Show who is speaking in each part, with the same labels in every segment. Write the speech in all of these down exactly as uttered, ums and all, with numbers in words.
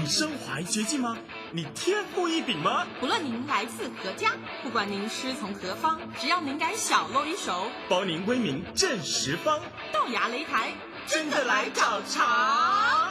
Speaker 1: 你身怀绝技吗？你天赋异禀吗？
Speaker 2: 不论您来自何家，不管您师从何方，只要您敢小露一手，
Speaker 1: 包您威名震十方。
Speaker 2: 豆芽擂台，
Speaker 1: 真的来找茬！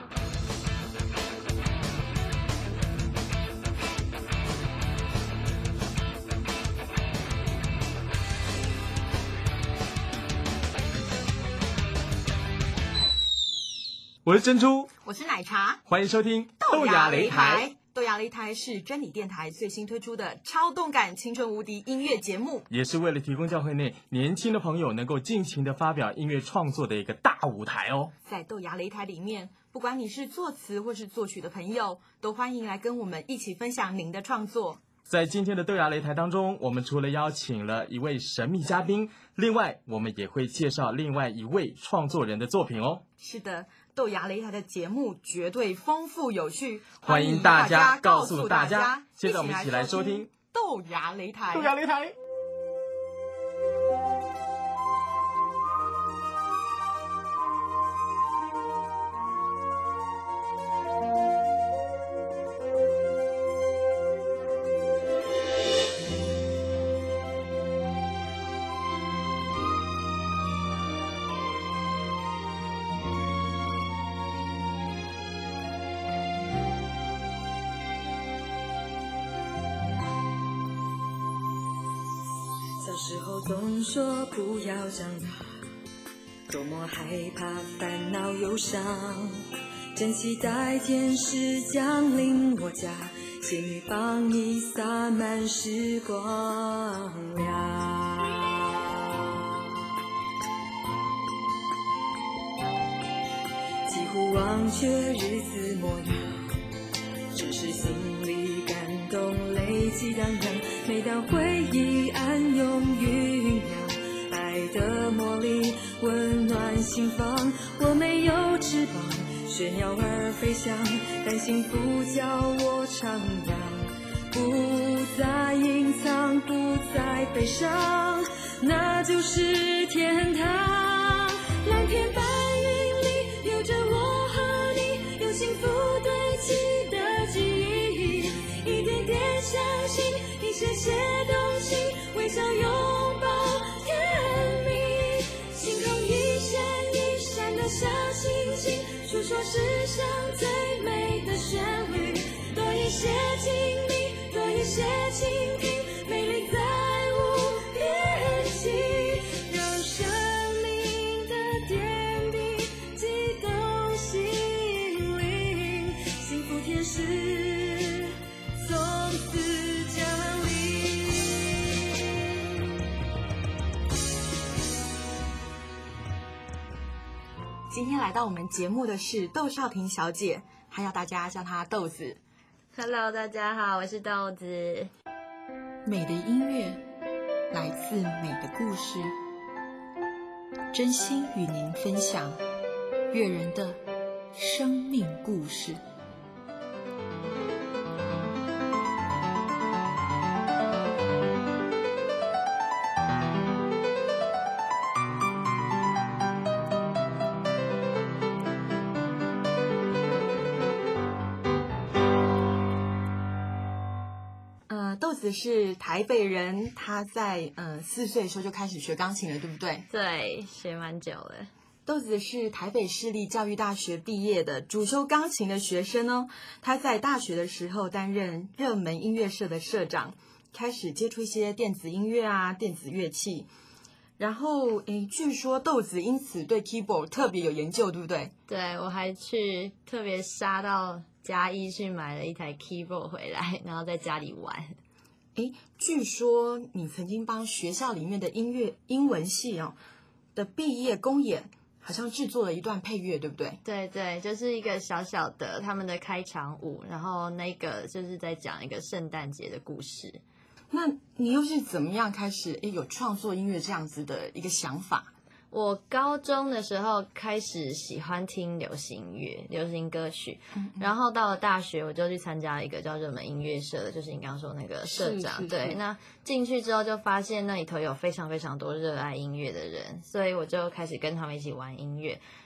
Speaker 1: 我是珍珠，
Speaker 2: 我是奶茶，
Speaker 1: 欢迎收听
Speaker 2: 豆芽擂
Speaker 1: 擂
Speaker 2: 台。豆芽擂台是真理电台最新推出的超动感、青春无敌音乐节目，
Speaker 1: 也是为了提供教会内年轻的朋友能够尽情的发表音乐创作的一个大舞台哦。
Speaker 2: 在豆芽擂台里面，不管你是作词或是作曲的朋友，都欢迎来跟我们一起分享您的创作。
Speaker 1: 在今天的豆芽擂台当中，我们除了邀请了一位神秘嘉宾，另外我们也会介绍另外一位创作人的作品哦。
Speaker 2: 是的，豆芽擂台的节目绝对丰富有趣，
Speaker 1: 欢迎大家告诉大家。现在我们一起来收听
Speaker 2: 豆芽擂台。
Speaker 1: 豆芽擂台。
Speaker 3: 小时候总说不要长大，多么害怕烦恼忧伤，真期待天使降临我家，仙女棒一洒满时光亮。几乎忘却日子模样，只是心里感动泪激荡漾，每当回忆暗涌酝酿，爱的魔力温暖心房。我没有翅膀，炫耀而飞翔，但幸福叫我徜徉，不再隐藏，不再悲伤，那就是天堂。蓝天白云里有着我和你，有幸福堆砌的记忆，一点点相信，一些些动心，微笑拥抱甜蜜，星空一闪一闪的小星星，诉说世上最美的旋律，多一些经历，多一些倾听，美丽在无边际，让生命的点滴激动心灵，幸福天使从此降临。
Speaker 2: 今天来到我们节目的是窦少婷小姐，还要大家叫她豆子。
Speaker 4: Hello， 大家好，我是豆子。
Speaker 2: 美的音乐来自美的故事，真心与您分享悦人的生命故事。豆子是台北人，他在嗯四岁的时候就开始学钢琴了，对不对？
Speaker 4: 对，学蛮久了。
Speaker 2: 豆子是台北市立教育大学毕业的，主修钢琴的学生哦。他在大学的时候担任热门音乐社的社长，开始接触一些电子音乐啊、电子乐器。然后，诶，据说豆子因此对 keyboard 特别有研究，对不对？
Speaker 4: 对，我还去特别杀到嘉义去买了一台 keyboard 回来，然后在家里玩。
Speaker 2: 诶，据说你曾经帮学校里面的音乐英文系哦的毕业公演，好像制作了一段配乐，对不对？
Speaker 4: 对对，就是一个小小的他们的开场舞，然后那个就是在讲一个圣诞节的故事。
Speaker 2: 那你又是怎么样开始诶有创作音乐这样子的一个想法？
Speaker 4: 我高中的时候开始喜欢听流行乐、流行歌曲，嗯嗯然后到了大学我就去参加一个叫热门音乐社的，就是你刚刚说那个社长。
Speaker 2: 是是
Speaker 4: 对，
Speaker 2: 是
Speaker 4: 那进去之后就发现那里头有非常非常多热爱音乐的人，所以我就开始跟他们一起玩音乐。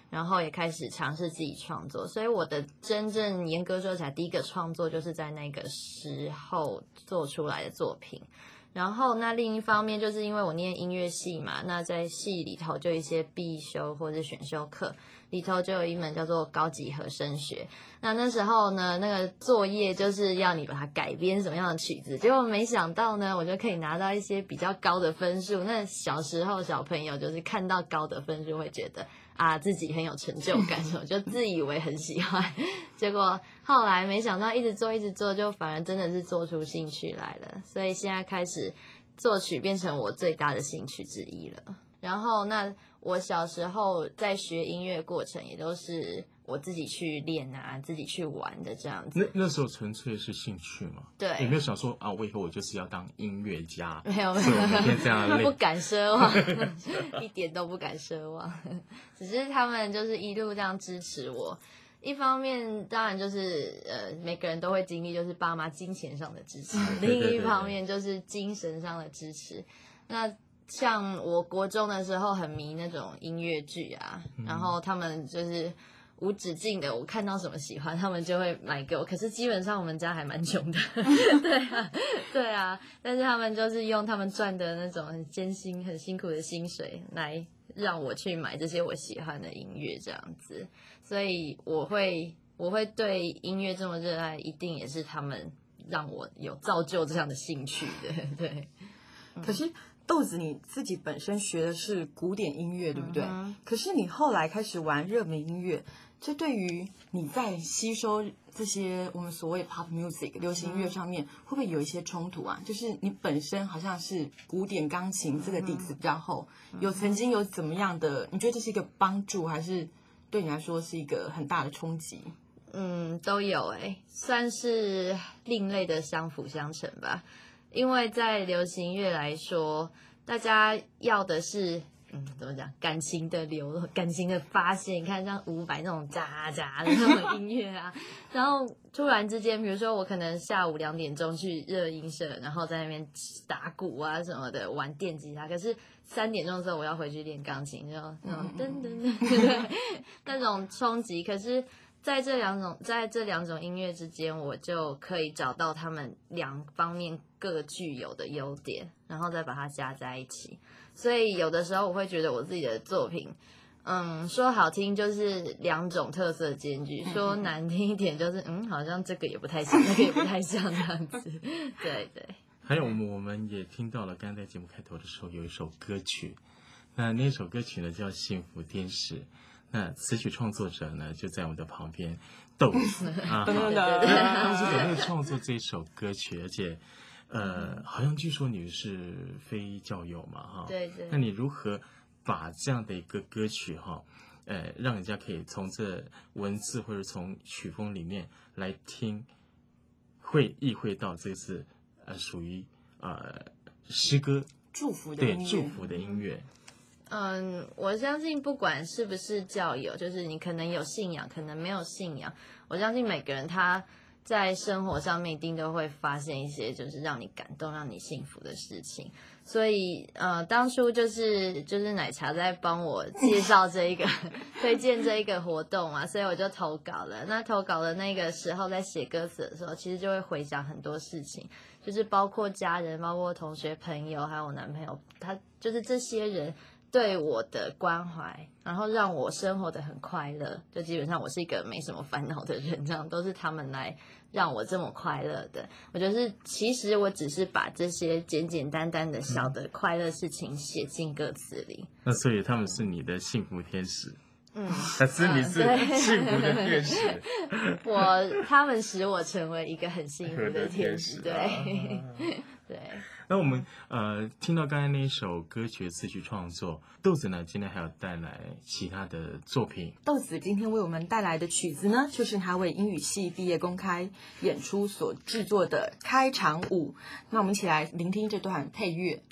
Speaker 4: 然后也开始尝试自己创作，所以我的真正严格说起来，第一个创作就是在那个时候做出来的作品。然后那另一方面就是因为我念音乐系嘛，那在系里头就有一些必修或者选修课，里头就有一门叫做高级和声学。那那时候呢，那个作业就是要你把它改编什么样的曲子，结果没想到呢，我就可以拿到一些比较高的分数。那小时候小朋友就是看到高的分数会觉得啊自己很有成就感，我就自以为很喜欢，结果后来没想到一直做一直做，就反而真的是做出兴趣来了。所以现在开始作曲变成我最大的兴趣之一了。然后那我小时候在学音乐过程也都是我自己去练啊，自己去玩的这样子。
Speaker 1: 那那时候纯粹是兴趣嘛？
Speaker 4: 对，
Speaker 1: 有没有想说啊，我以后我就是要当音乐家？
Speaker 4: 没有，没
Speaker 1: 有，每天这样累，
Speaker 4: 不敢奢望，一点都不敢奢望。只是他们就是一路这样支持我。一方面当然就是呃每个人都会经历，就是爸妈金钱上的支持，另一方面就是精神上的支持。那像我国中的时候很迷那种音乐剧啊，然后他们就是无止境的，我看到什么喜欢他们就会买给我，可是基本上我们家还蛮穷的对啊对啊，但是他们就是用他们赚的那种很艰辛很辛苦的薪水来让我去买这些我喜欢的音乐这样子。所以我会我会对音乐这么热爱，一定也是他们让我有造就这样的兴趣的。对，
Speaker 2: 可是豆子你自己本身学的是古典音乐，对不对？
Speaker 4: 嗯、
Speaker 2: 可是你后来开始玩热门音乐，这对于你在吸收这些我们所谓 pop music 流行音乐上面，会不会有一些冲突啊？就是你本身好像是古典钢琴这个底子比较厚，有曾经有怎么样的？你觉得这是一个帮助，还是对你来说是一个很大的冲击？
Speaker 4: 嗯，都有诶、欸，算是另类的相辅相成吧。因为在流行音乐来说，大家要的是，嗯，怎么讲，感情的流，感情的发泄。你看像伍佰那种喳喳的那种音乐啊，然后突然之间，比如说我可能下午两点钟去热音社，然后在那边打鼓啊什么的，玩电吉他，可是三点钟的时候我要回去练钢琴，就那种噔噔噔，对，那种冲击。可是在这两种在这两种音乐之间，我就可以找到他们两方面各具有的优点，然后再把它加在一起。所以有的时候我会觉得我自己的作品，嗯，说好听就是两种特色兼具，说难听一点就是嗯，好像这个也不太像，那个也不太像这样子。对对。
Speaker 1: 还有我们也听到了，刚才在节目开头的时候有一首歌曲，那那首歌曲呢叫《幸福天使》。那词曲创作者呢就在我们的旁边，豆子啊，
Speaker 2: 对对
Speaker 1: 对，
Speaker 2: 对，
Speaker 1: 当时怎么会创作这首歌曲？而且，呃，好像据说你是非教友嘛，哈，
Speaker 4: 对对。
Speaker 1: 那你如何把这样的一个歌曲哈，呃，让人家可以从这文字或者从曲风里面来听，会意会到这是呃属于呃诗歌
Speaker 2: 祝福的
Speaker 1: 对
Speaker 2: 音乐，
Speaker 1: 祝福的音乐。
Speaker 4: 嗯，我相信不管是不是教友，就是你可能有信仰，可能没有信仰，我相信每个人他在生活上面一定都会发现一些就是让你感动、让你幸福的事情。所以呃，当初就是就是奶茶在帮我介绍这一个推荐这一个活动嘛，所以我就投稿了。那投稿的那个时候，在写歌词的时候，其实就会回想很多事情，就是包括家人、包括同学、朋友，还有我男朋友，他就是这些人对我的关怀，然后让我生活得很快乐，就基本上我是一个没什么烦恼的人，这样都是他们来让我这么快乐的。我觉得是，其实我只是把这些简简单单的小的快乐事情写进歌词里。
Speaker 1: 那所以他们是你的幸福天使，
Speaker 4: 嗯，
Speaker 1: 可是你是幸福的天使。
Speaker 4: 我他们使我成为一个很幸福的天使，对、
Speaker 1: 啊、
Speaker 4: 对。
Speaker 1: 那我们呃听到刚才那一首歌曲的词曲创作，豆子呢今天还有带来其他的作品。
Speaker 2: 豆子今天为我们带来的曲子呢，就是他为英语系毕业公开演出所制作的开场舞。那我们一起来聆听这段配乐。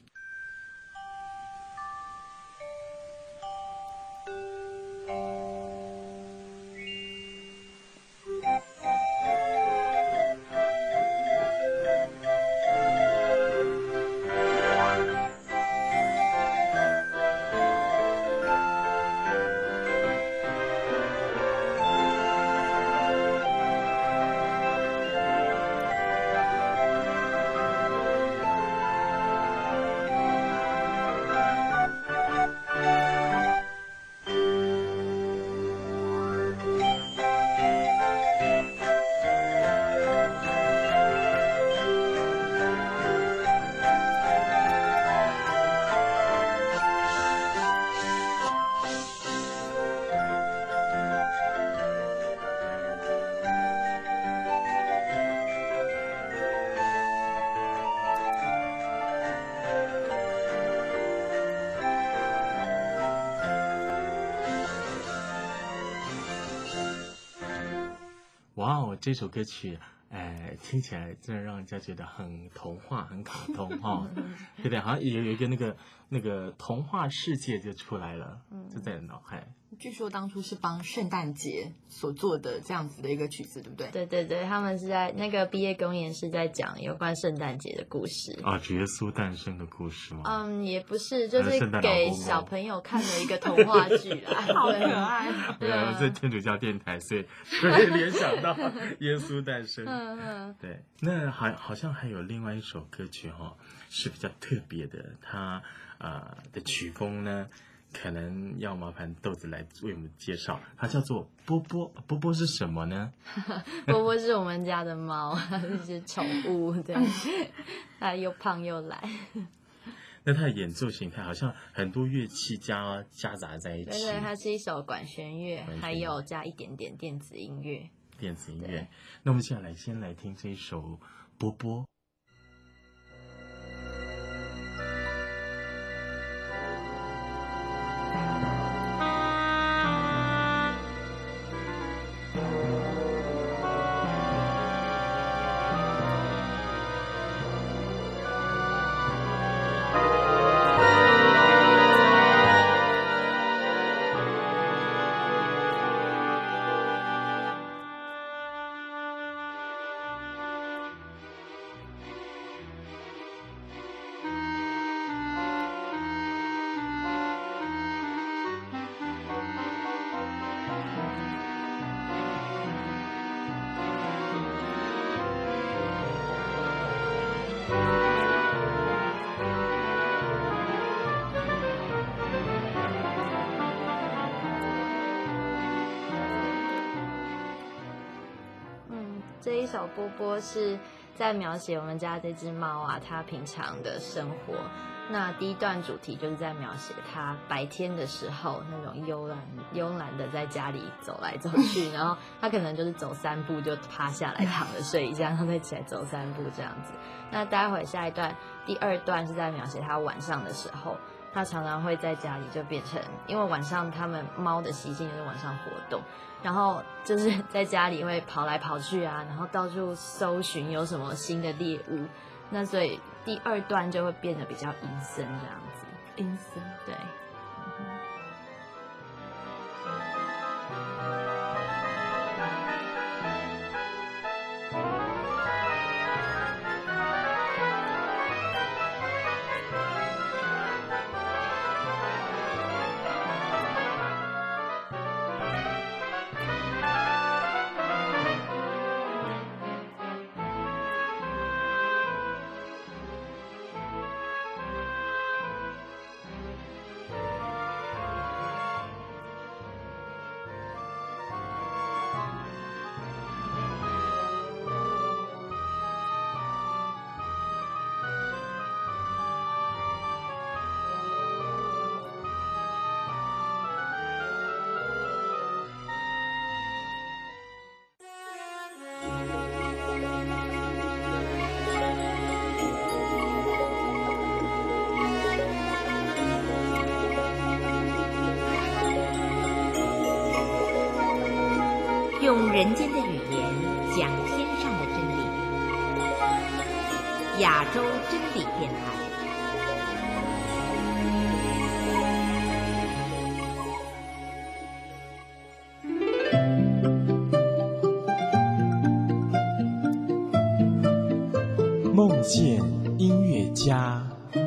Speaker 1: 这首歌曲，哎，听起来真的让人家觉得很童话、很卡通哈、哦，对不对？好像有有一个那个那个童话世界就出来了，就在脑海。
Speaker 2: 据说当初是帮圣诞节所做的这样子的一个曲子，对不对？
Speaker 4: 对对对，他们是在那个毕业公演是在讲有关圣诞节的故事
Speaker 1: 啊，耶稣诞生的故事吗？
Speaker 4: 嗯，也不是，就是给小朋友看的一个童话剧啦，
Speaker 2: 好可爱。
Speaker 1: 对啊，是天主教电台，所以可以联想到耶稣诞生。
Speaker 4: 嗯嗯，
Speaker 1: 对，那还好像还有另外一首歌曲哈、哦，是比较特别的，它呃的曲风呢。可能要麻烦豆子来为我们介绍，它叫做波波。波波是什么呢？
Speaker 4: 波波是我们家的猫，是宠物，对，它又胖又懒。
Speaker 1: 那它的演奏形态好像很多乐器加夹杂在一起。
Speaker 4: 对对，它是一首管弦乐，还有加一点点电子音乐。
Speaker 1: 电子音乐。那我们接下来先来听这一首波波。
Speaker 4: 这一首波波是在描写我们家这只猫啊，它平常的生活。那第一段主题就是在描写它白天的时候那种慵懒慵懒的在家里走来走去，然后它可能就是走三步就趴下来躺着睡一下，然后再起来走三步这样子。那待会下一段第二段是在描写它晚上的时候，它常常会在家里就变成，因为晚上它们猫的习性就是晚上活动，然后就是在家里会跑来跑去啊，然后到处搜寻有什么新的猎物，那所以第二段就会变得比较阴森这样子。
Speaker 2: 阴森，
Speaker 4: 对。
Speaker 5: 用人间的语言讲天上的真理，亚洲真理电台。
Speaker 1: 梦见音乐家。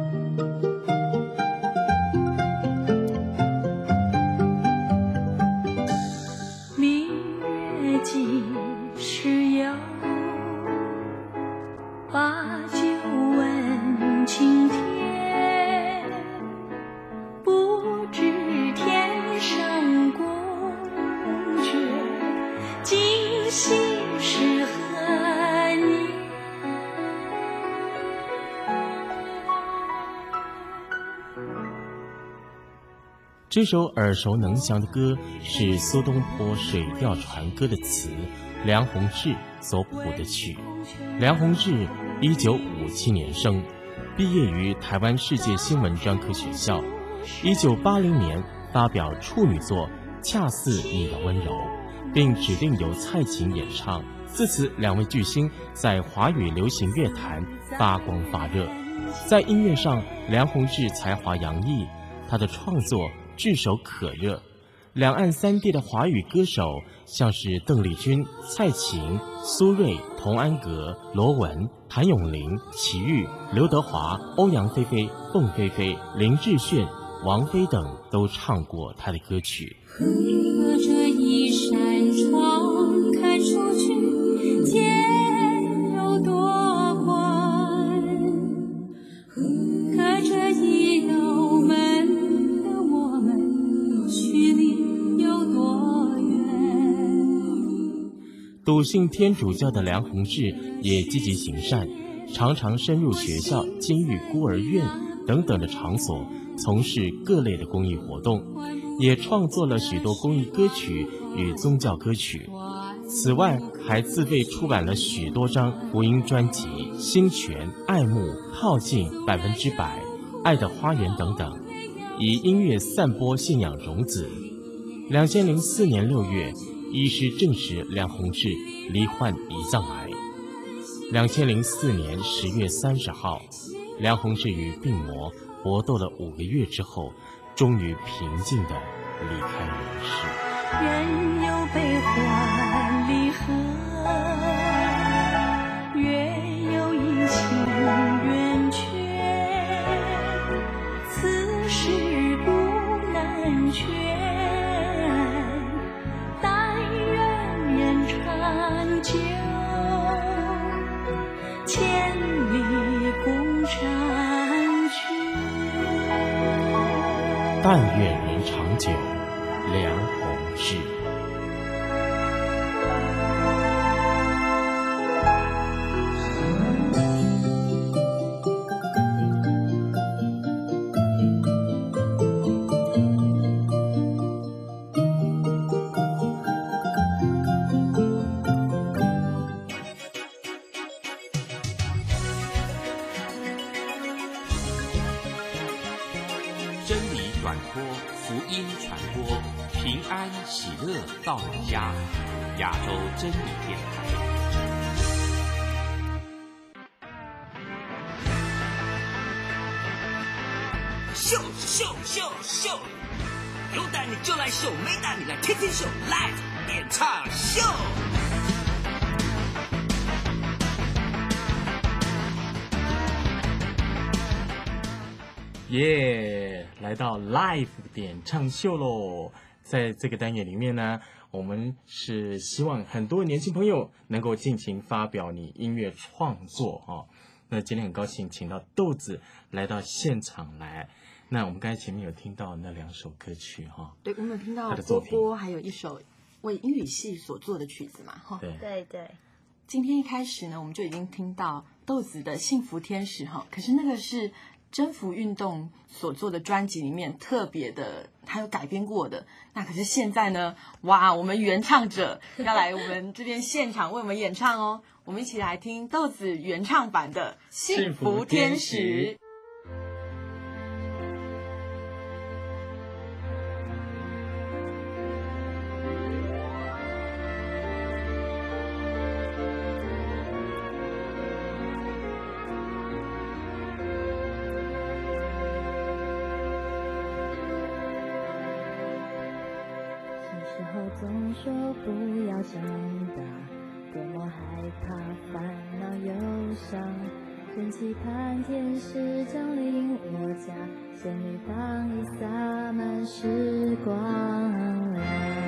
Speaker 1: 这首耳熟能详的歌是苏东坡《水调船歌》的词，梁鸿志所谱的曲。梁鸿志一九五七年生，毕业于台湾世界新闻专科学校。一九八零年发表处女作《恰似你的温柔》，并指定由蔡琴演唱，
Speaker 6: 自此，两位巨星在华语流行乐坛发光发热。在音乐上，梁鸿志才华洋溢，他的创作炙手可热。两岸三地的华语歌手，像是邓丽君、蔡琴、苏芮、童安格、罗文、谭咏麟、齐豫、刘德华、欧阳菲菲、凤飞飞、林志炫、王菲等都唱过他的歌曲。
Speaker 3: 隔着一扇窗看出去，天有多宽；隔着一道门的我们，距离有多远。
Speaker 6: 笃信天主教的梁鸿志也积极行善，常常深入学校、监狱、孤儿院等等的场所，从事各类的公益活动，也创作了许多公益歌曲与宗教歌曲。此外，还自费出版了许多张福音专辑，《心泉》、《爱慕》、《靠近》、《百分之百》、《爱的花园》等等，以音乐散播信仰种子。两千零四年六月，医师证实梁鸿志罹患胰脏癌。两千零四年十月三十号，梁鸿志与病魔搏斗了五个月之后，终于平静地离开人世。
Speaker 3: 人有悲欢离合，月有阴晴圆缺，此事不难全，但愿人长久，千里共婵娟。
Speaker 6: 但愿人长久，梁鸿志。
Speaker 7: 真理短波，福音传播，平安喜乐到你家。亚洲真理电台。
Speaker 8: 秀秀秀秀，有胆你就来秀，没胆你来天天秀 ，Live 演唱秀。
Speaker 1: 耶、yeah, 来到 Live 点唱秀喽！在这个单元里面呢，我们是希望很多年轻朋友能够尽情发表你音乐创作哦。那今天很高兴请到豆子来到现场来。那我们刚才前面有听到那两首歌曲哈、哦，
Speaker 2: 对，我们有听到
Speaker 1: 他的作品
Speaker 2: 波波还有一首为英语系所做的曲子嘛，哈。
Speaker 1: 对
Speaker 4: 对对。
Speaker 2: 今天一开始呢，我们就已经听到豆子的《幸福天使》哈，可是那个是征服运动所做的专辑里面特别的，还有改编过的。那可是现在呢，哇，我们原唱者要来我们这边现场为我们演唱哦。我们一起来听豆子原唱版的《幸福天使》。
Speaker 3: 总说不要长大，多么害怕烦恼忧伤，真期盼天使降临我家，仙女棒已洒满时光亮。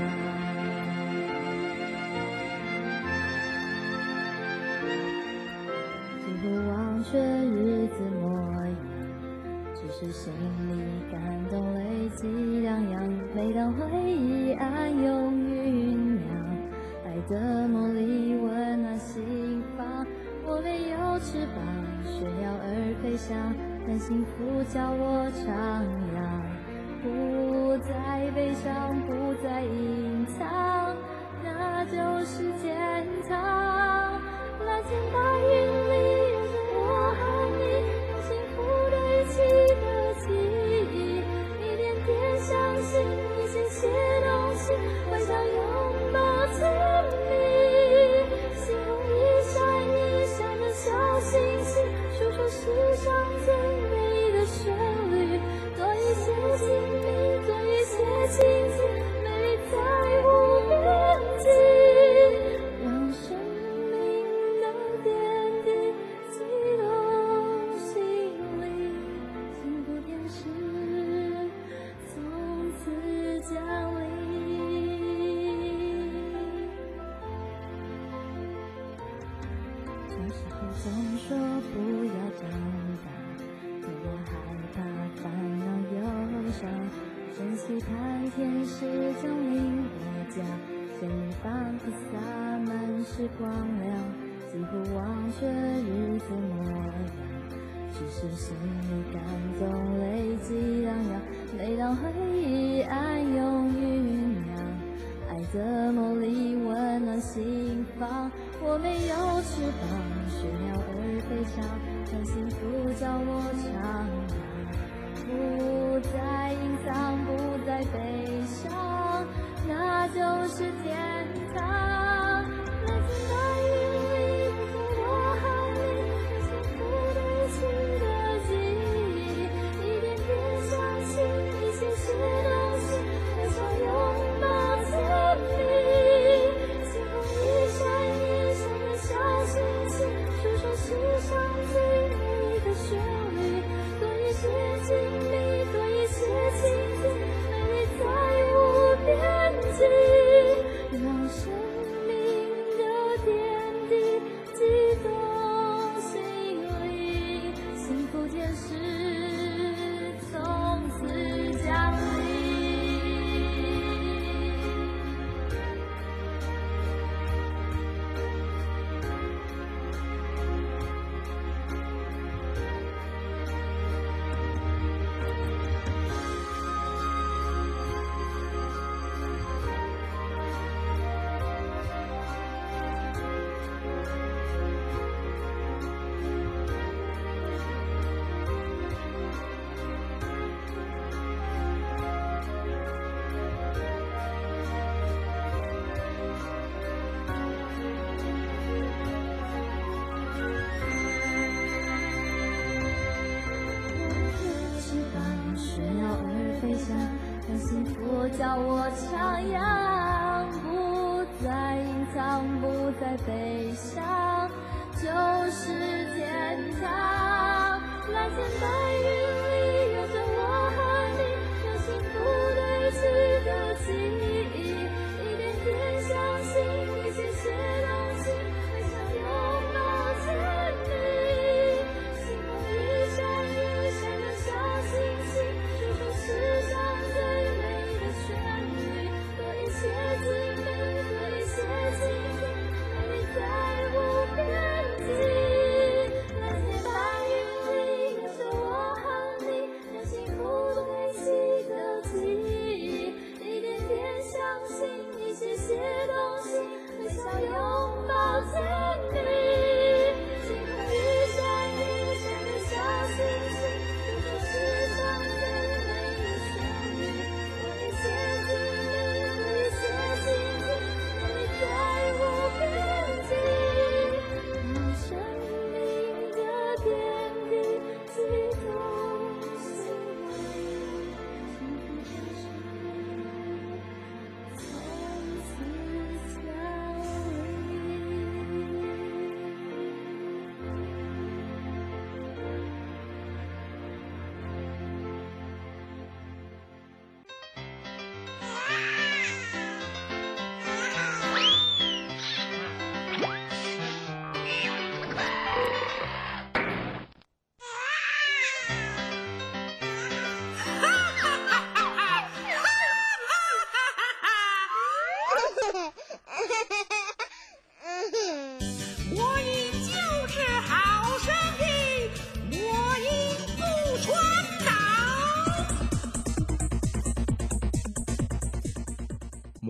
Speaker 3: 几乎忘却日子模样，只是心里感动泪积洋洋，每当回忆暗涌酝酿，爱的梦里温暖心房。我没有翅膀，炫耀而飞翔，但幸福叫我徜徉，不再悲伤，不再隐藏，那就是天堂。蓝天白云里有着我和你，用幸福的一起的记忆，一点点相信，一些些东西，微笑拥抱甜蜜，幸世上最美的旋律，多一些亲密，多一些亲近，美丽再无边际，让生命的点滴激动心里，幸福天使从此降临。小时候总说不要长大，多么害怕烦恼忧伤，珍惜看天使降临我家，仙女仿佛洒满是光亮，几乎忘却日子模样，只是心里感动累积洋洋，每当回忆暗涌酝酿，爱的魔力温暖心房，我没有翅膀，学鸟儿飞翔，让幸福叫我徜徉，不再隐藏，不再悲伤，那就是天堂。来自白云里，在我海里，有幸福堆砌的记忆，一点点相信，一些些东西，微笑拥抱甜蜜，星空一闪一闪的小星星，诉说世上最美的旋律，多一些亲密，多一些亲近，美丽再无边际，让生命的点滴激动心里，幸福天使从此降临。让幸福叫我徜徉，不再隐藏，不再悲伤，就是天堂。蓝天白云里，有着我和你，有幸福堆砌的记忆，一点点相信，一些些东西，微笑拥抱甜蜜，星空一闪一闪的小星星，诉说世上最美的旋律，多一些亲密，多一些亲近，美丽再无边际。蓝天白云里，有着我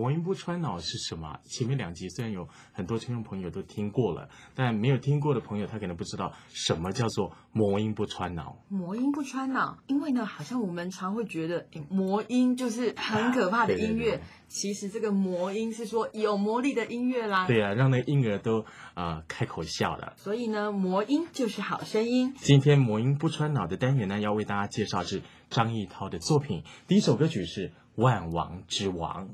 Speaker 1: 魔音不穿脑是什么？前面两集虽然有很多听众朋友都听过了，但没有听过的朋友他可能不知道什么叫做魔音不穿脑。
Speaker 2: 魔音不穿脑，因为呢，好像我们常会觉得，诶魔音就是很可怕的音乐。
Speaker 1: 对对对，
Speaker 2: 其实这个魔音是说有魔力的音乐啦。
Speaker 1: 对啊，让那个婴儿都啊、呃、开口笑了。
Speaker 2: 所以呢，魔音就是好声音。
Speaker 1: 今天魔音不穿脑的单元呢，要为大家介绍是张艺涛的作品。第一首歌曲是《万王之王》。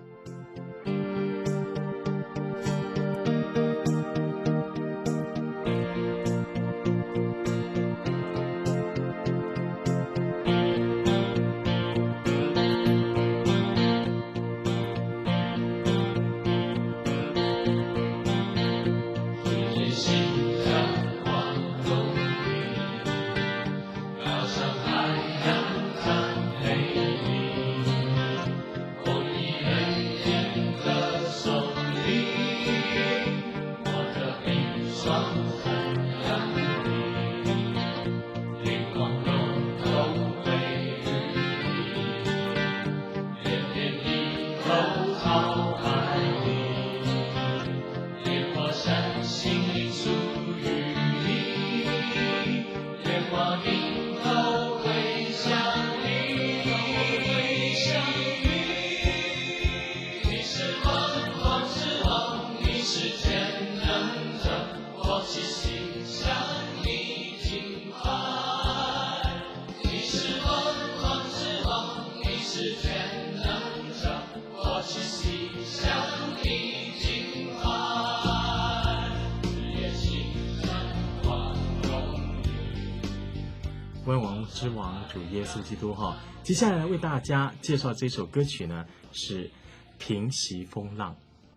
Speaker 1: 万王之王主耶稣基督哈，接下来为大家介绍这首歌曲呢是《平息风浪》。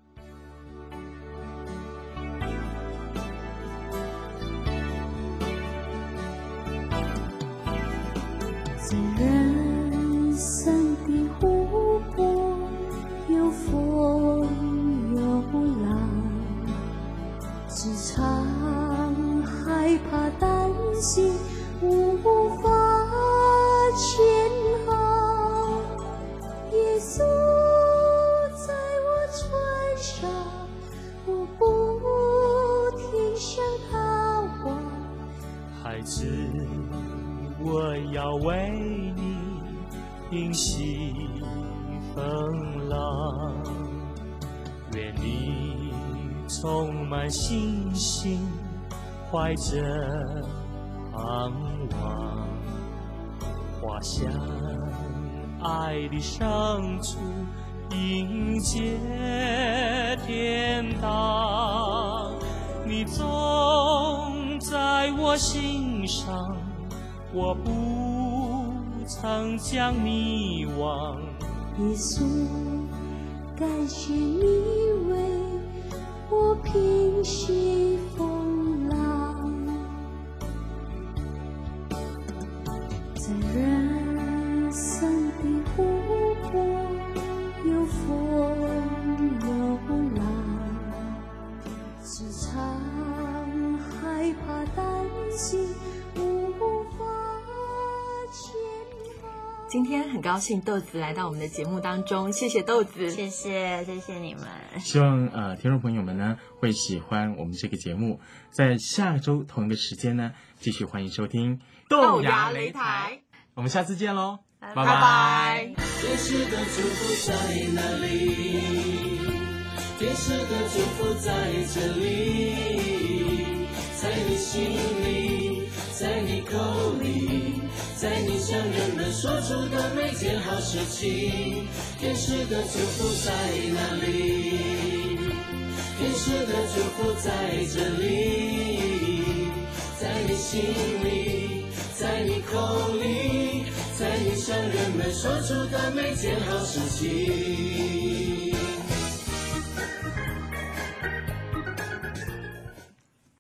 Speaker 3: 在人生的湖泊，有风有浪，时常害怕担心无法前航。耶稣在我船上，我不停向他望。
Speaker 9: 孩子，我要为你平息风浪，愿你充满信心，怀着盼望，滑向爱的深处，迎接天堂。你总在我心上，我不曾将你忘。
Speaker 3: 耶稣，感谢你为我平息风浪，在人生的湖泊，有风有浪，时常害怕担心无法前方。
Speaker 2: 今天很高兴豆子来到我们的节目当中，谢谢豆子，
Speaker 4: 谢谢谢谢你们。
Speaker 1: 希望呃听众朋友们呢会喜欢我们这个节目，在下周同一个时间呢继续欢迎收听
Speaker 2: 豆芽擂台，
Speaker 1: 我们下次见喽，拜
Speaker 2: 拜拜。
Speaker 8: 天使的祝福在哪里？天使的祝福在这里，在你心里，在你口里，在你向人们说出的每件好事情。天使的祝福在哪里？天使的祝福在这里，在你心里，在你口里，在你向人们说出的每件好事情。